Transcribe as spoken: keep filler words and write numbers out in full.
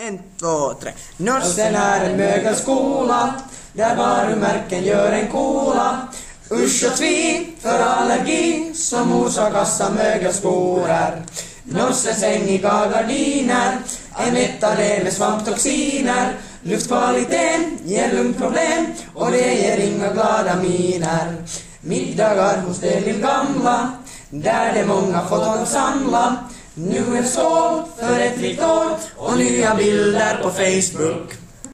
En, två, tre. Norsen är en mögelskola där varumärken gör en kola. Usch och tvi för allergi som orsakas av mögelsporer. Norsens sängiga gardiner är mättade med svamptoxiner. Luftkvaliteten ger lungproblem och det ger inga glada miner. Middagar hos de lillgamla där de många foton samla. Nu en skål för ett rikt år och nya bilder på Facebook.